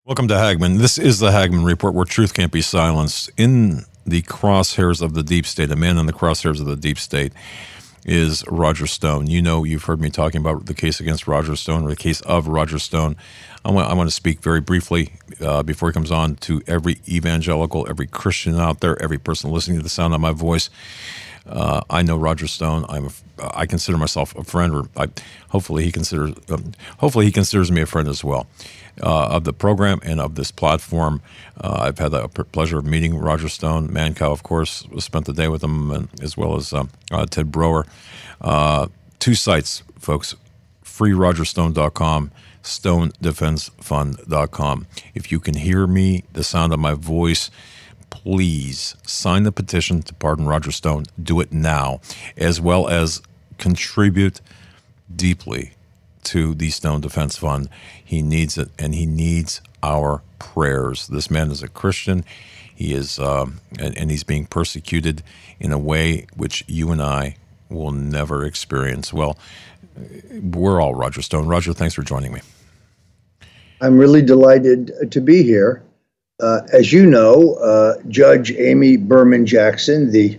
Welcome to Hagman. This is the Hagman Report, where truth can't be silenced. In the crosshairs of the deep state, a man in the crosshairs of the deep state is Roger Stone. You know, you've heard me talking about the case against Roger Stone, or the case of Roger Stone. I want to speak very briefly before he comes on to every evangelical, every Christian out there, every person listening to the sound of my voice. I know Roger Stone. I consider myself a friend, or hopefully he considers me a friend as well, of the program and of this platform. I've had the pleasure of meeting Roger Stone. Mancow, of course, spent the day with him, and as well as Ted Broer. Two sites, folks: freerogerstone.com, stonedefensefund.com. If you can hear me, the sound of my voice, please sign the petition to pardon Roger Stone. Do it now, as well as contribute deeply to the Stone Defense Fund. He needs it, and he needs our prayers. This man is a Christian. He is, and he's being persecuted in a way which you and I will never experience. Well, we're all Roger Stone. Roger, thanks for joining me. I'm really delighted to be here. As you know, Judge Amy Berman Jackson, the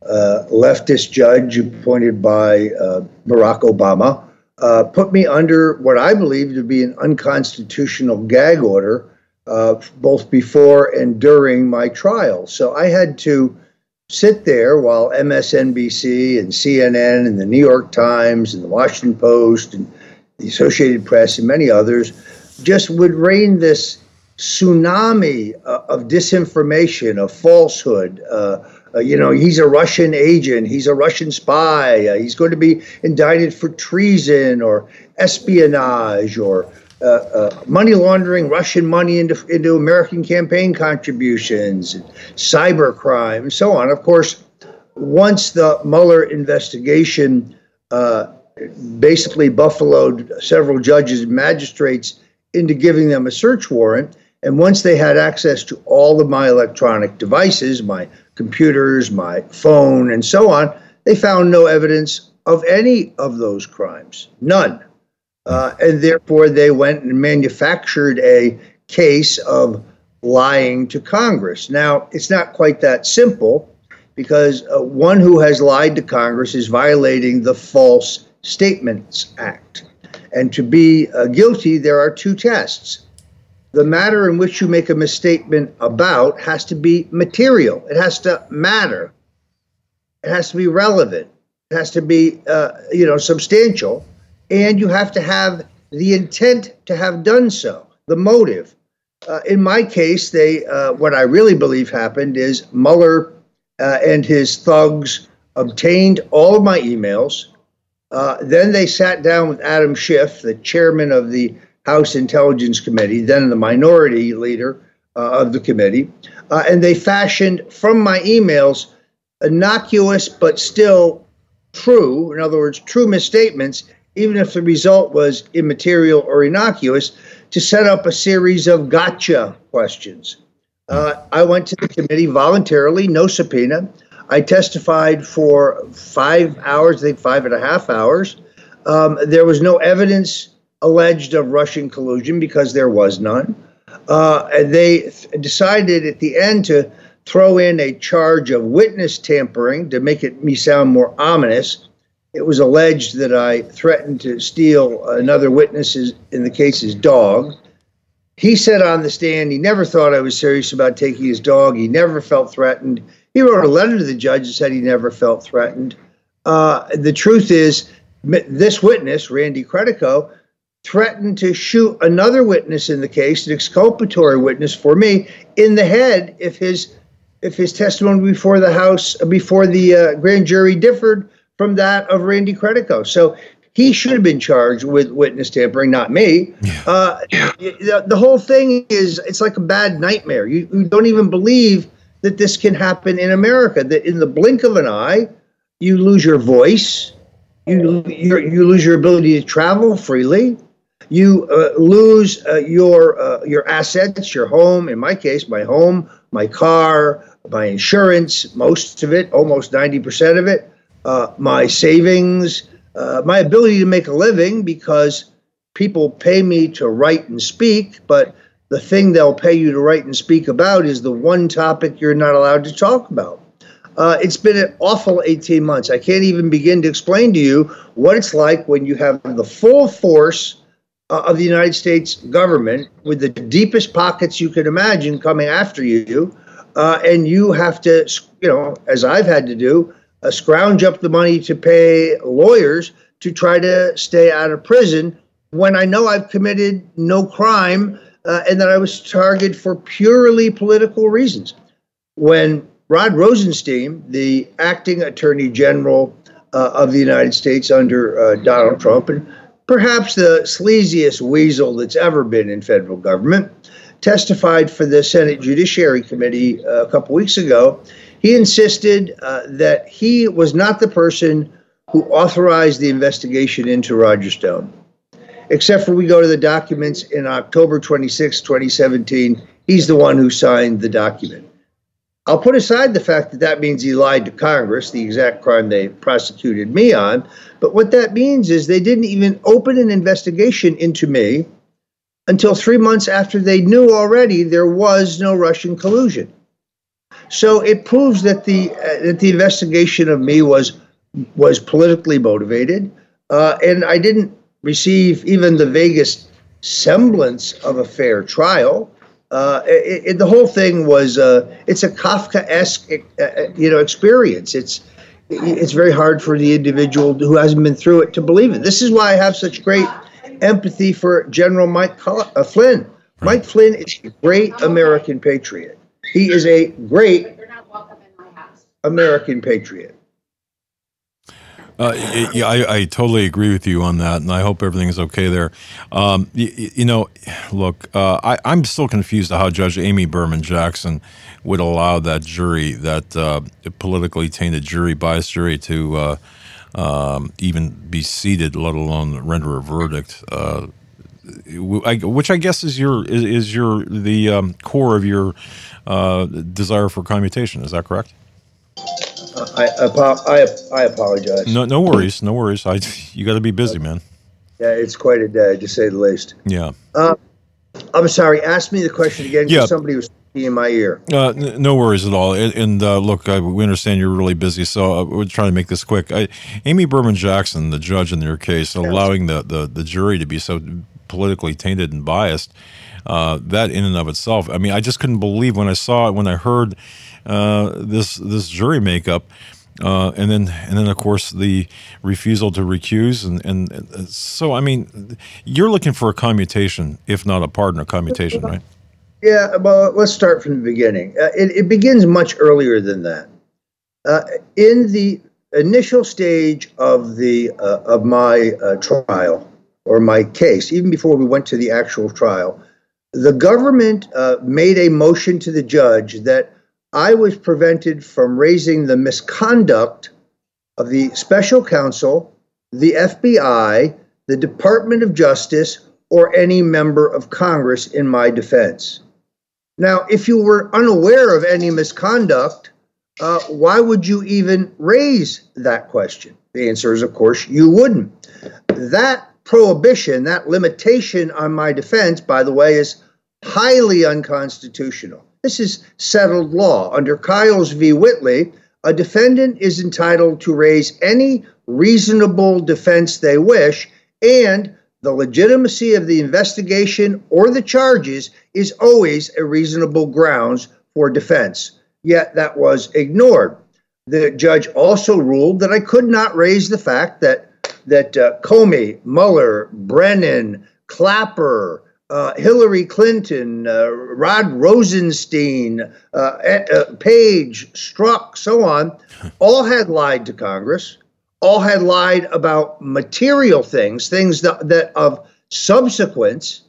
leftist judge appointed by Barack Obama, put me under what I believe to be an unconstitutional gag order, both before and during my trial. So I had to sit there while MSNBC and CNN and the New York Times and the Washington Post and the Associated Press and many others just would rain this tsunami of disinformation, of falsehood. He's a Russian agent. He's a Russian spy. He's going to be indicted for treason or espionage or money laundering Russian money into American campaign contributions, cybercrime, and so on. Of course, once the Mueller investigation basically buffaloed several judges and magistrates into giving them a search warrant, and once they had access to all of my electronic devices, my computers, my phone, and so on, they found no evidence of any of those crimes, none. And therefore, they went and manufactured a case of lying to Congress. Now, it's not quite that simple, because one who has lied to Congress is violating the False Statements Act. And to be guilty, there are two tests. The matter in which you make a misstatement about has to be material. It has to matter. It has to be relevant. It has to be, substantial. And you have to have the intent to have done so, the motive. In my case, what I really believe happened is Mueller and his thugs obtained all of my emails. Then they sat down with Adam Schiff, the chairman of the House Intelligence Committee, then the minority leader of the committee, and they fashioned from my emails innocuous but still true, in other words, true misstatements, even if the result was immaterial or innocuous, to set up a series of gotcha questions. I went to the committee voluntarily, no subpoena. I testified for 5 hours, I think 5.5 hours. There was no evidence alleged of Russian collusion because there was none. And they decided at the end to throw in a charge of witness tampering to make me sound more ominous. It was alleged that I threatened to steal another witness's, in the case's dog. He said on the stand he never thought I was serious about taking his dog. He never felt threatened. He wrote a letter to the judge and said he never felt threatened. The truth is, this witness, Randy Credico, threatened to shoot another witness in the case, an exculpatory witness for me, in the head if his testimony before the grand jury differed from that of Randy Credico. So he should have been charged with witness tampering, not me. The whole thing it's like a bad nightmare. You don't even believe that this can happen in America, that in the blink of an eye, you lose your voice, you lose your ability to travel freely, you lose your assets, your home, in my case, my home, my car, my insurance, most of it, almost 90% of it, my savings, my ability to make a living, because people pay me to write and speak, but the thing they'll pay you to write and speak about is the one topic you're not allowed to talk about. It's been an awful 18 months. I can't even begin to explain to you what it's like when you have the full force of the United States government with the deepest pockets you can imagine coming after you, and you have to, as I've had to do, scrounge up the money to pay lawyers to try to stay out of prison when I know I've committed no crime and that I was targeted for purely political reasons. When Rod Rosenstein, the acting Attorney General of the United States under Donald Trump, and perhaps the sleaziest weasel that's ever been in federal government, testified for the Senate Judiciary Committee a couple weeks ago, he insisted that he was not the person who authorized the investigation into Roger Stone. Except for we go to the documents in October 26, 2017, he's the one who signed the document. I'll put aside the fact that that means he lied to Congress, the exact crime they prosecuted me on. But what that means is they didn't even open an investigation into me until 3 months after they knew already there was no Russian collusion. So it proves that the investigation of me was politically motivated, and I didn't receive even the vaguest semblance of a fair trial. The whole thing was it's a Kafkaesque experience. It's very hard for the individual who hasn't been through it to believe it. This is why I have such great empathy for General Mike Flynn. Mike Flynn is a great American patriot. He is a great American patriot. I totally agree with you on that, and I hope everything is okay there. Look, I'm still confused at how Judge Amy Berman Jackson would allow that jury, that politically tainted jury, biased jury, to even be seated, let alone render a verdict. Which I guess is the core of your desire for commutation. Is that correct? I apologize. No worries. You got to be busy, man. Yeah, it's quite a day, to say the least. Yeah. I'm sorry. Ask me the question again. Yeah. Somebody was speaking in my ear. No worries at all. And look, we understand you're really busy, so we're trying to make this quick. Amy Berman Jackson, the judge in your case, allowing the jury to be so politically tainted and biased, that in and of itself, I mean, I just couldn't believe when I saw it, when I heard this jury makeup, and then of course the refusal to recuse, and so I mean, you're looking for a commutation, if not a pardon, a commutation, right? Yeah. Well, let's start from the beginning. It begins much earlier than that. In the initial stage of my trial or my case, even before we went to the actual trial, the government made a motion to the judge that I was prevented from raising the misconduct of the special counsel, the FBI, the Department of Justice, or any member of Congress in my defense. Now, if you were unaware of any misconduct, why would you even raise that question? The answer is, of course, you wouldn't. That prohibition, that limitation on my defense, by the way, is highly unconstitutional. This is settled law. Under Kiles v. Whitley, a defendant is entitled to raise any reasonable defense they wish, and the legitimacy of the investigation or the charges is always a reasonable grounds for defense. Yet that was ignored. The judge also ruled that I could not raise the fact that Comey, Mueller, Brennan, Clapper, Hillary Clinton, Rod Rosenstein, Page, Strzok, so on, all had lied to Congress, all had lied about material things that of substance,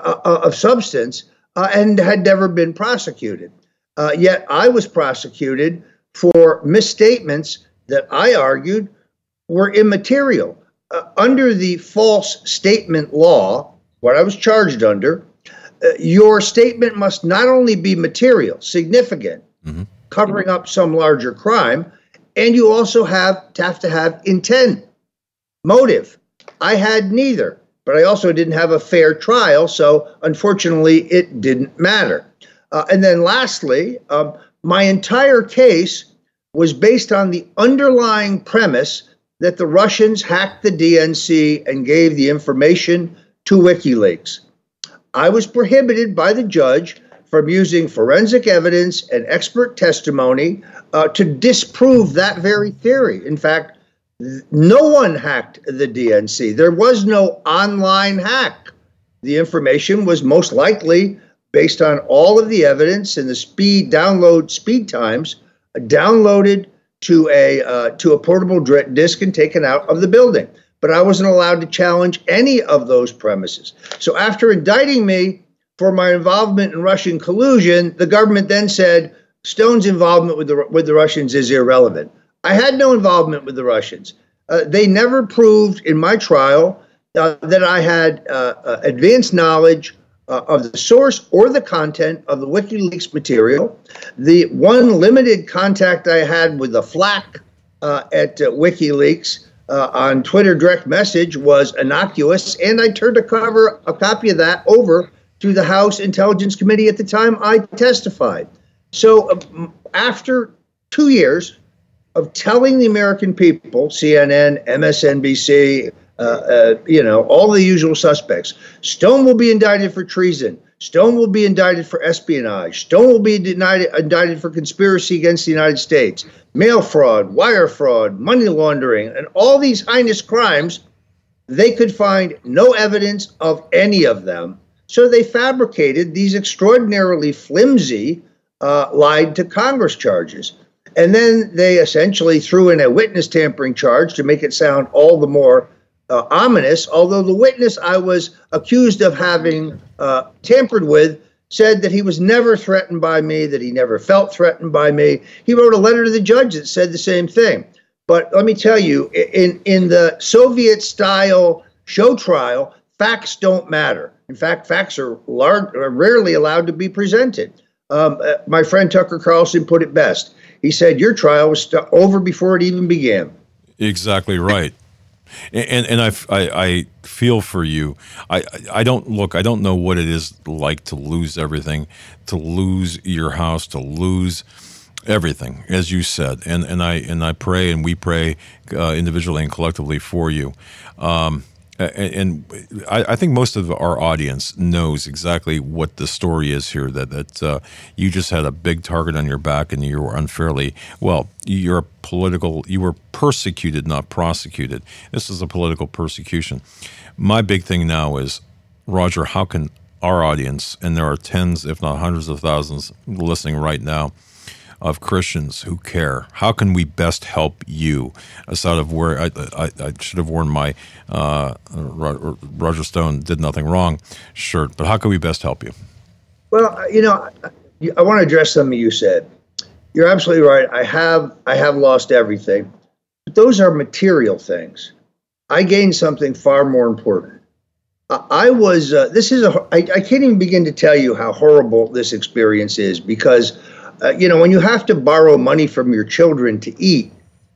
and had never been prosecuted. Yet I was prosecuted for misstatements that I argued were immaterial. Under the false statement law, what I was charged under, your statement must not only be material, significant, covering up some larger crime, and you also have to have intent, motive. I had neither. but I also didn't have a fair trial. So unfortunately, it didn't matter. And then lastly, my entire case was based on the underlying premise that the Russians hacked the DNC and gave the information to WikiLeaks. I was prohibited by the judge from using forensic evidence and expert testimony to disprove that very theory. In fact, no one hacked the DNC. There was no online hack. The information was most likely based on all of the evidence and the download speed times downloaded to a portable disk and taken out of the building. But I wasn't allowed to challenge any of those premises. So after indicting me for my involvement in Russian collusion, the government then said Stone's involvement with the Russians is irrelevant. I had no involvement with the Russians. They never proved in my trial that I had advanced knowledge of the source or the content of the WikiLeaks material. The one limited contact I had with the FLAC at WikiLeaks on Twitter direct message was innocuous, and I turned a copy of that over to the House Intelligence Committee at the time I testified. So after 2 years of telling the American people, CNN, MSNBC, all the usual suspects, Stone will be indicted for treason. Stone will be indicted for espionage. Stone will be indicted for conspiracy against the United States, mail fraud, wire fraud, money laundering, and all these heinous crimes. They could find no evidence of any of them. So they fabricated these extraordinarily flimsy lied to Congress charges. And then they essentially threw in a witness tampering charge to make it sound all the more ominous, although the witness I was accused of having tampered with said that he was never threatened by me, that he never felt threatened by me. He wrote a letter to the judge that said the same thing. But let me tell you, in the Soviet-style show trial, facts don't matter. In fact, facts are rarely allowed to be presented. My friend Tucker Carlson put it best. He said, your trial was over before it even began. Exactly right. And I feel for you. I don't know what it is like to lose everything, to lose your house, to lose everything, as you said. And I pray, and we pray individually and collectively for you. And I think most of our audience knows exactly what the story is here, that you just had a big target on your back and you were unfairly, you were persecuted, not prosecuted. This is a political persecution. My big thing now is, Roger, how can our audience, and there are tens, if not hundreds of thousands listening right now, of Christians who care, how can we best help you? Aside of where I should have worn my Roger Stone did nothing wrong shirt, but how can we best help you? Well, I want to address something you said. You're absolutely right. I have lost everything, but those are material things. I gained something far more important. I can't even begin to tell you how horrible this experience is, because when you have to borrow money from your children to eat,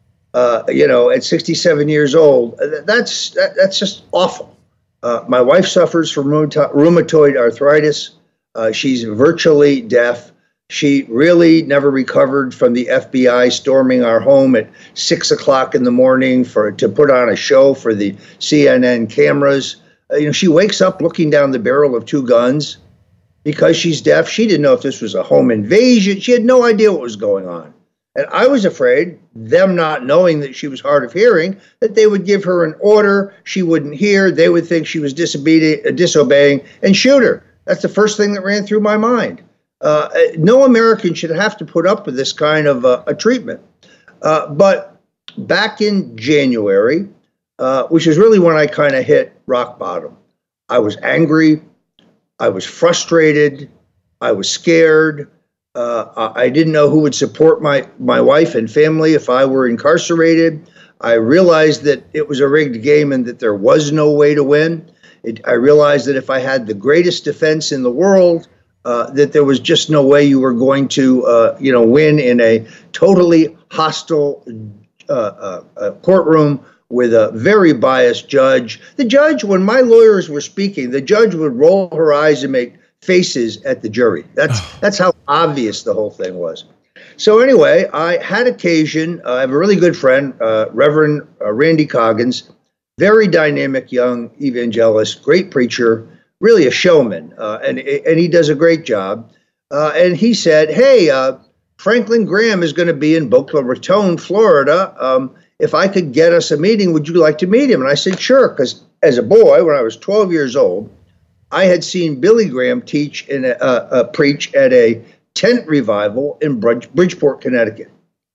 at 67 years old, that's just awful. My wife suffers from rheumatoid arthritis. She's virtually deaf. She really never recovered from the FBI storming our home at 6 o'clock in the morning to put on a show for the CNN cameras. She wakes up looking down the barrel of two guns. Because she's deaf, she didn't know if this was a home invasion. She had no idea what was going on. And I was afraid, them not knowing that she was hard of hearing, that they would give her an order she wouldn't hear. They would think she was disobeying and shoot her. That's the first thing that ran through my mind. No American should have to put up with this kind of a treatment. But back in January, which is really when I kind of hit rock bottom, I was angry. I was frustrated. I was scared. I didn't know who would support my wife and family if I were incarcerated. I realized that it was a rigged game and that there was no way to win. I realized that if I had the greatest defense in the world, that there was just no way you were going to, win in a totally hostile courtroom with a very biased judge. The judge, when my lawyers were speaking, the judge would roll her eyes and make faces at the jury. That's how obvious the whole thing was. So anyway, I had occasion, I have a really good friend, Reverend Randy Coggins, very dynamic young evangelist, great preacher, really a showman, and he does a great job. And he said, hey, Franklin Graham is going to be in Boca Raton, Florida. If I could get us a meeting, would you like to meet him? And I said, sure, because as a boy, when I was 12 years old, I had seen Billy Graham teach in preach at a tent revival in Bridgeport, Connecticut.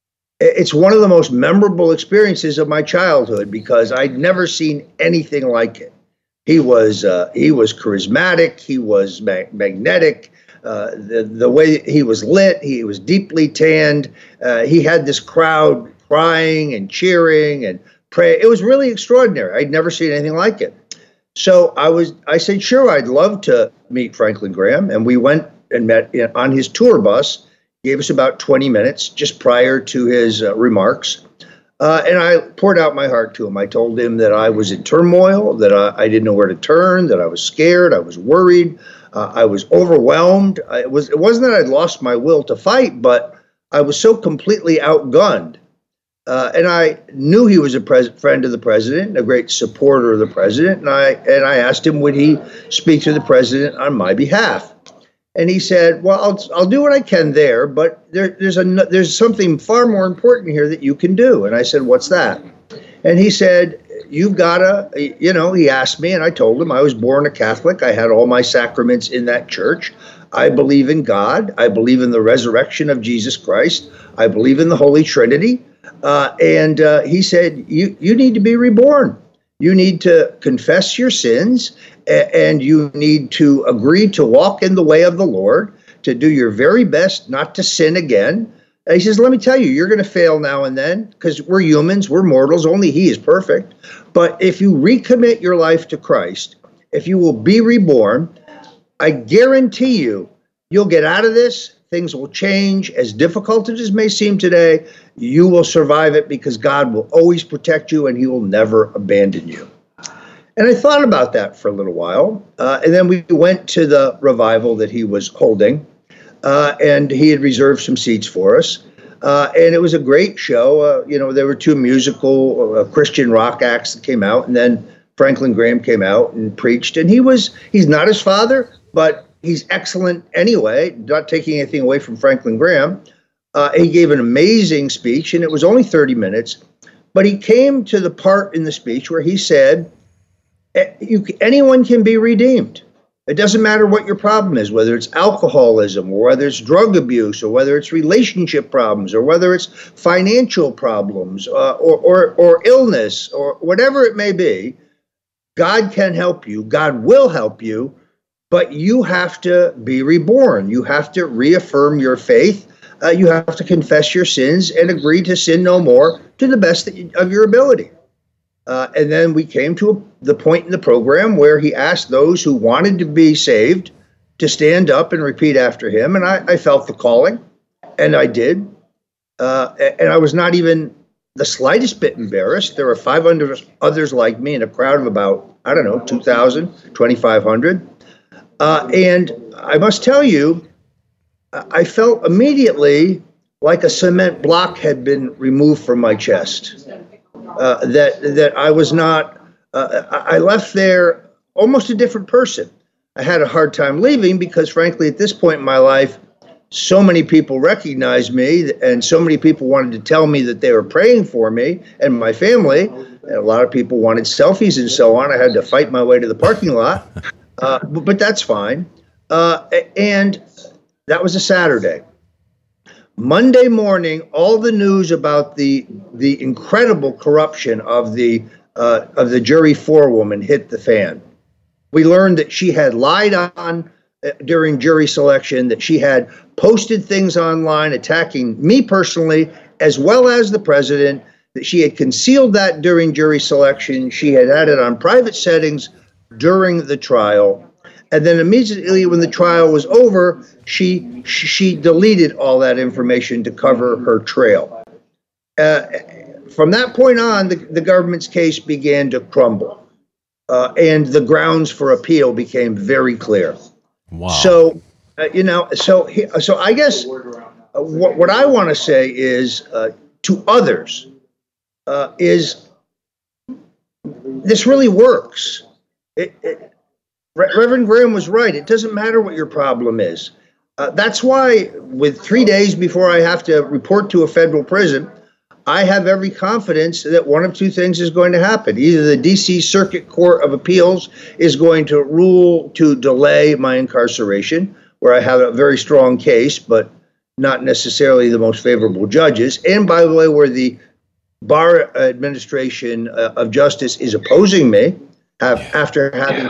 It's one of the most memorable experiences of my childhood because I'd never seen anything like it. He was charismatic. He was magnetic. The way he was lit, he was deeply tanned. He had this crowd crying and cheering and praying. It was really extraordinary. I'd never seen anything like it. So I said, sure, I'd love to meet Franklin Graham. And we went and met on his tour bus. Gave us about 20 minutes just prior to his remarks. And I poured out my heart to him. I told him that I was in turmoil, that I didn't know where to turn, that I was scared, I was worried, I was overwhelmed. It wasn't that I'd lost my will to fight, but I was so completely outgunned. And I knew he was a friend of the president, a great supporter of the president. And I asked him, would he speak to the president on my behalf? And he said, well, I'll do what I can there, but there's something far more important here that you can do. And I said, what's that? And he said, you've got to, he asked me, and I told him I was born a Catholic. I had all my sacraments in that church. I believe in God. I believe in the resurrection of Jesus Christ. I believe in the Holy Trinity. And he said, you need to be reborn. You need to confess your sins, and you need to agree to walk in the way of the Lord, to do your very best not to sin again. And he says, let me tell you, you're going to fail now and then because we're humans, we're mortals, only he is perfect. But if you recommit your life to Christ, if you will be reborn, I guarantee you'll get out of this. Things will change. As difficult as it may seem today, you will survive it because God will always protect you and he will never abandon you. And I thought about that for a little while. And then we went to the revival that he was holding. And he had reserved some seats for us. And it was a great show. There were two musical Christian rock acts that came out. And then Franklin Graham came out and preached. And he's not his father, but he's excellent anyway, not taking anything away from Franklin Graham. He gave an amazing speech, and it was only 30 minutes. But he came to the part in the speech where he said, anyone can be redeemed. It doesn't matter what your problem is, whether it's alcoholism or whether it's drug abuse or whether it's relationship problems or whether it's financial problems or illness or whatever it may be. God can help you. God will help you. But you have to be reborn. You have to reaffirm your faith. You have to confess your sins and agree to sin no more to the best of your ability. And then we came to the point in the program where he asked those who wanted to be saved to stand up and repeat after him. And I felt the calling, and I did. And I was not even the slightest bit embarrassed. There were 500 others like me in a crowd of about, 2,000, 2,500. And I must tell you, I felt immediately like a cement block had been removed from my chest. That I was not, I left there almost a different person. I had a hard time leaving because, frankly, at this point in my life, so many people recognized me and so many people wanted to tell me that they were praying for me and my family. And a lot of people wanted selfies and so on. I had to fight my way to the parking lot. But that's fine. And that was a Saturday. Monday morning, all the news about the incredible corruption of the jury forewoman hit the fan. We learned that she had lied on during jury selection, that she had posted things online attacking me personally, as well as the president, that she had concealed that during jury selection. She had it on private settings during the trial. And then immediately when the trial was over, she deleted all that information to cover her trail. from that point on, the government's case began to crumble, and the grounds for appeal became very clear. Wow. So, so I guess what I want to say is to others is this really works. Reverend Graham was right. It doesn't matter what your problem is. That's why with 3 days before I have to report to a federal prison, I have every confidence that one of two things is going to happen. Either the D.C. Circuit Court of Appeals is going to rule to delay my incarceration, where I have a very strong case, but not necessarily the most favorable judges. And by the way, where the Bar Administration of Justice is opposing me, after having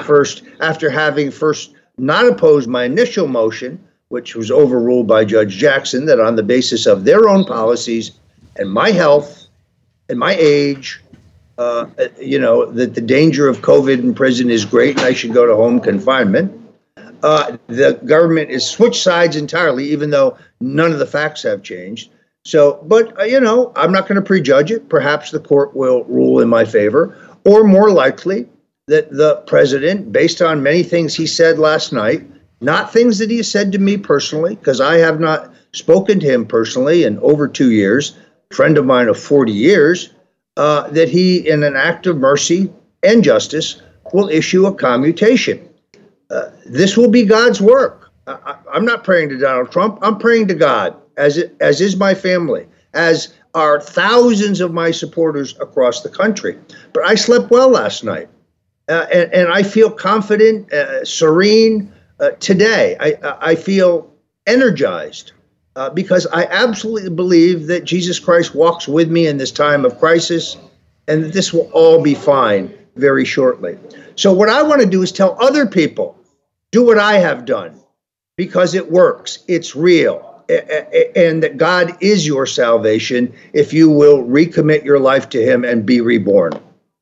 first not opposed my initial motion, which was overruled by Judge Jackson, that on the basis of their own policies and my health and my age, that the danger of COVID in prison is great and I should go to home confinement. The government has switched sides entirely, even though none of the facts have changed. So, but, I'm not going to prejudge it. Perhaps the court will rule in my favor, or more likely that the president, based on many things he said last night, not things that he said to me personally, because I have not spoken to him personally in over 2 years, a friend of mine of 40 years, that he, in an act of mercy and justice, will issue a commutation. This will be God's work. I'm not praying to Donald Trump. I'm praying to God, as is my family, as are thousands of my supporters across the country. But I slept well last night, and I feel confident, serene today. I feel energized because I absolutely believe that Jesus Christ walks with me in this time of crisis, and that this will all be fine very shortly. So what I want to do is tell other people, do what I have done, because it works, it's real, and that God is your salvation if you will recommit your life to Him and be reborn.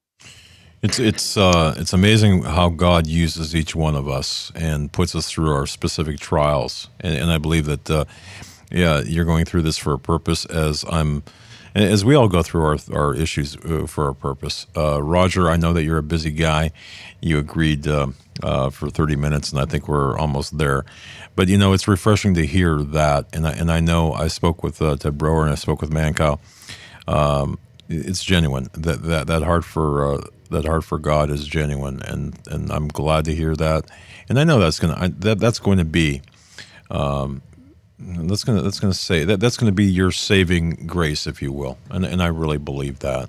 It's amazing how God uses each one of us and puts us through our specific trials, and I believe that you're going through this for a purpose, as we all go through our issues for a purpose. Roger, I know that you're a busy guy. You agreed for 30 minutes, and I think we're almost there. But, it's refreshing to hear that. And I know I spoke with Ted Broer and I spoke with Mancow. It's genuine. That heart for God is genuine, and I'm glad to hear that. And I know that's going to be. That's going to be your saving grace, if you will, and I really believe that.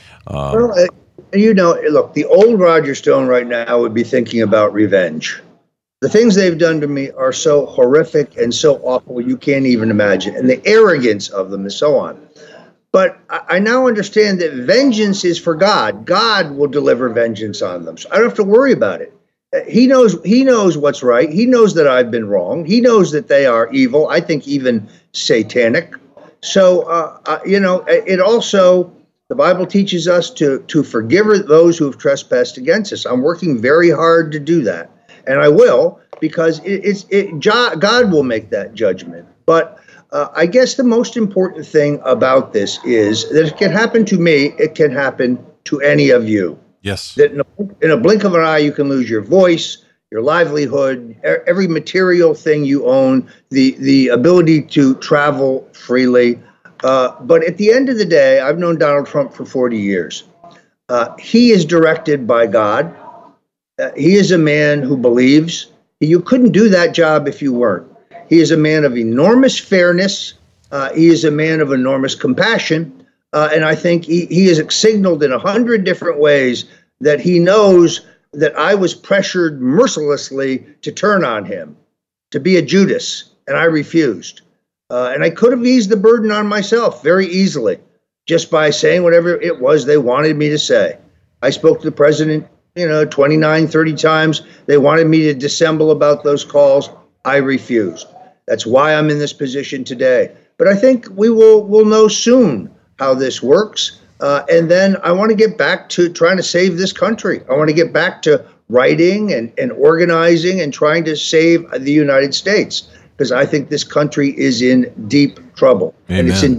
Look, the old Roger Stone right now would be thinking about revenge. The things they've done to me are so horrific and so awful you can't even imagine, and the arrogance of them and so on. But I now understand that vengeance is for God. God will deliver vengeance on them, so I don't have to worry about it. He knows what's right. He knows that I've been wrong. He knows that they are evil, I think even satanic. So, it also, the Bible teaches us to forgive those who have trespassed against us. I'm working very hard to do that, and I will, because God will make that judgment. But I guess the most important thing about this is that it can happen to me, it can happen to any of you. Yes. That in a blink of an eye, you can lose your voice, your livelihood, every material thing you own, the ability to travel freely. But at the end of the day, I've known Donald Trump for 40 years. He is directed by God. He is a man who believes. You couldn't do that job if you weren't. He is a man of enormous fairness. He is a man of enormous compassion. And I think he has signaled in 100 different ways that he knows that I was pressured mercilessly to turn on him, to be a Judas, and I refused. And I could have eased the burden on myself very easily just by saying whatever it was they wanted me to say. I spoke to the president, 29, 30 times. They wanted me to dissemble about those calls. I refused. That's why I'm in this position today. But I think we'll know soon how this works. And then I want to get back to trying to save this country. I want to get back to writing and organizing and trying to save the United States, because I think this country is in deep trouble. Amen. And it's in deep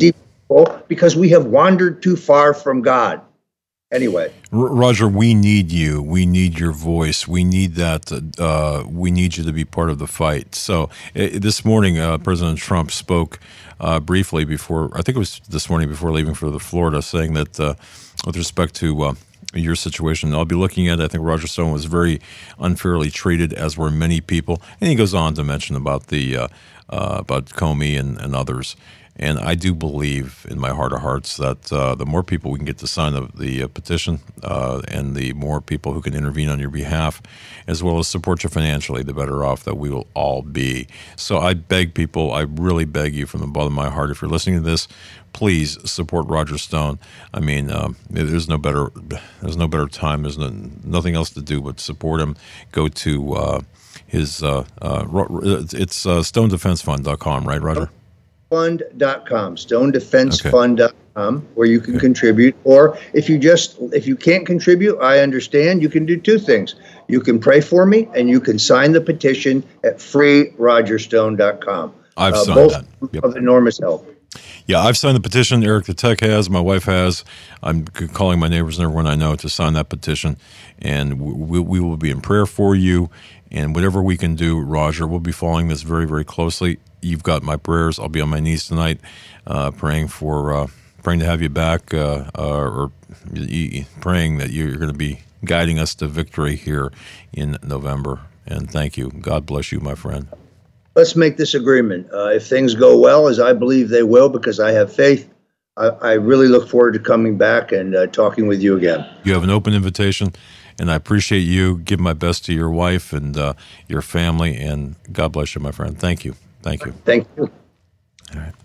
because we have wandered too far from God. Anyway, Roger, we need you. We need your voice. We need that. We need you to be part of the fight. So this morning, President Trump spoke briefly before, I think it was this morning before leaving for the Florida, saying that with respect to your situation, I'll be looking at, I think Roger Stone was very unfairly treated, as were many people. And he goes on to mention about about Comey and others. And I do believe in my heart of hearts that the more people we can get to sign the petition and the more people who can intervene on your behalf, as well as support you financially, the better off that we will all be. So I beg people, I really beg you from the bottom of my heart, if you're listening to this, please support Roger Stone. I mean, there's no better time. There's nothing else to do but support him. Go to his, it's stonedefensefund.com, right, Roger? Fund.com, stonedefensefund.com, where you can contribute. Or if you can't contribute, I understand. You can do two things. You can pray for me, and you can sign the petition at freerogerstone.com. I've signed both that. Yep. Of enormous help. Yeah, I've signed the petition. Eric the Tech has. My wife has. I'm calling my neighbors and everyone I know to sign that petition, and we will be in prayer for you. And whatever we can do, Roger, we'll be following this very, very closely. You've got my prayers. I'll be on my knees tonight, praying to have you back, or praying that you're going to be guiding us to victory here in November. And thank you. God bless you, my friend. Let's make this agreement. If things go well, as I believe they will, because I have faith, I really look forward to coming back and talking with you again. You have an open invitation, and I appreciate you. Give my best to your wife and your family, and God bless you, my friend. Thank you. Thank you. Thank you. All right.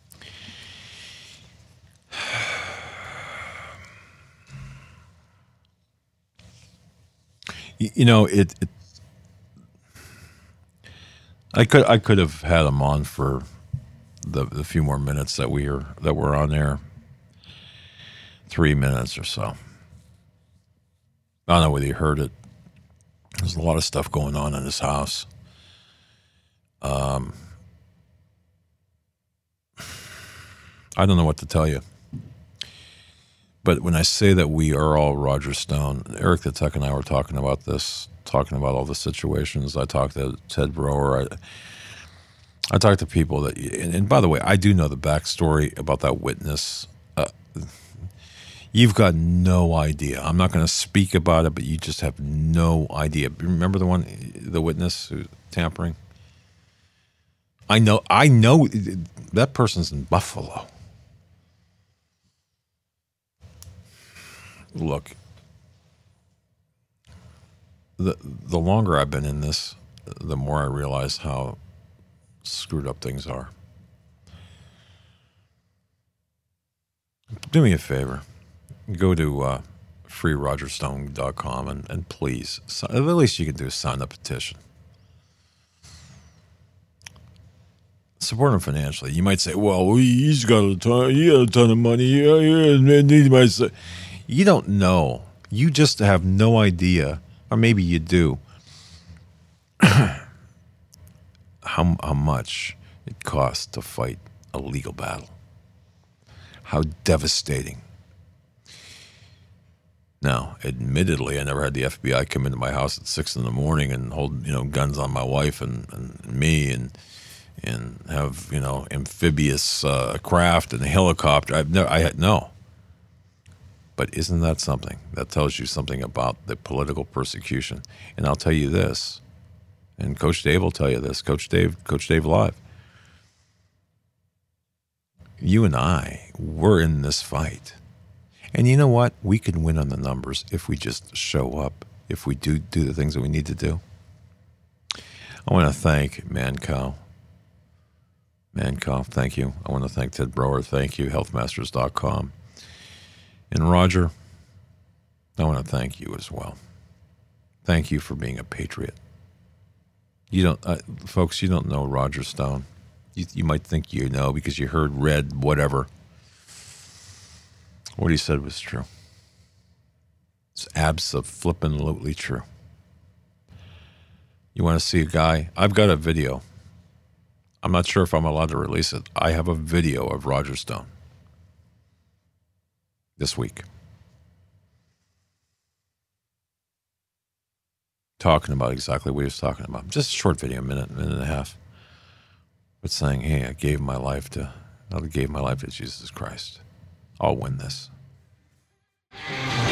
You know, I could have had him on for the few more minutes that we're on there. 3 minutes or so. I don't know whether you heard it. There's a lot of stuff going on in this house. I don't know what to tell you. But when I say that we are all Roger Stone, Eric the Tech and I were talking about this, talking about all the situations. I talked to Ted Broer. I talked to people that, and by the way, I do know the backstory about that witness. You've got no idea. I'm not going to speak about it, but you just have no idea. Remember the witness who's tampering? I know that person's in Buffalo. Look, the longer I've been in this, the more I realize how screwed up things are. Do me a favor. Go to freerogerstone.com and please, at least you can do is sign the petition. Support him financially. You might say, well, he's got a ton of money. You don't know. You just have no idea, or maybe you do, how much it costs to fight a legal battle. How devastating. Now, admittedly, I never had the FBI come into my house at 6 a.m. and hold guns on my wife and me and have amphibious craft and a helicopter. No. But isn't that something? That tells you something about the political persecution. And I'll tell you this, and Coach Dave will tell you this, Coach Dave Live. You and I, we're in this fight. And you know what? We can win on the numbers if we just show up, if we do the things that we need to do. I want to thank Mancow, thank you. I want to thank Ted Broer, thank you, healthmasters.com. And Roger, I want to thank you as well. Thank you for being a patriot. Folks, you don't know Roger Stone. You might think you know because you read whatever. What he said was true. It's abso-flippin' true. You want to see a guy? I've got a video. I'm not sure if I'm allowed to release it. I have a video of Roger Stone this week. Talking about exactly what he was talking about. Just a short video, minute and a half. But saying, hey, I gave my life to Jesus Christ. I'll win this.